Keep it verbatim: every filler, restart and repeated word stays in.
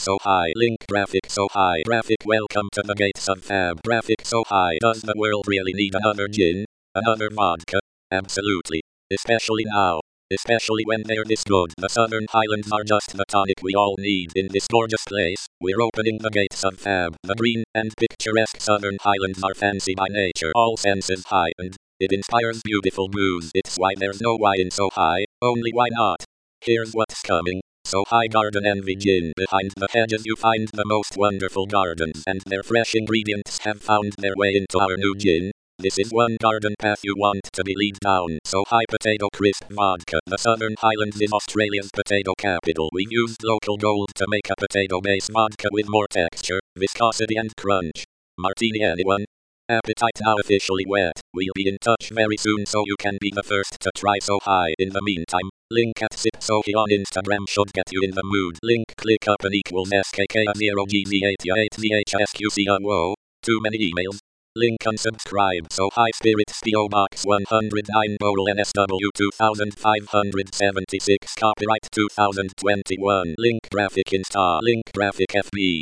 so high. Link graphic so high. Graphic welcome to the gates of fab. Graphic so high. Does the world really need another gin? Another vodka? Absolutely. Especially now. Especially when they're this good. The Southern Highlands are just the tonic we all need in this gorgeous place. We're opening the gates of fab. The green and picturesque Southern Highlands are fancy by nature. All senses heightened. It inspires beautiful booze. It's why there's no why in so high. Only why not? Here's what's coming. So high Garden Envy Gin. Behind the hedges you find the most wonderful gardens, and their fresh ingredients have found their way into our new gin. This is one garden path you want to be lead down. So high Potato Crisp Vodka. The Southern Highlands is Australia's potato capital. We used local gold to make a potato-based vodka with more texture, viscosity and crunch. Martini anyone? Appetite now officially wet. We'll be in touch very soon so you can be the first to try So High. In the meantime, link at Sip Sohi on Instagram should get you in the mood. Link click up and equals S K K zero G Z eight eight Z H S Q C. Whoa, too many emails. Link unsubscribe. So High Spirits P O Box one oh nine Bowral N S W two five seven six. Copyright two thousand twenty-one. Link graphic Insta. Link graphic F B.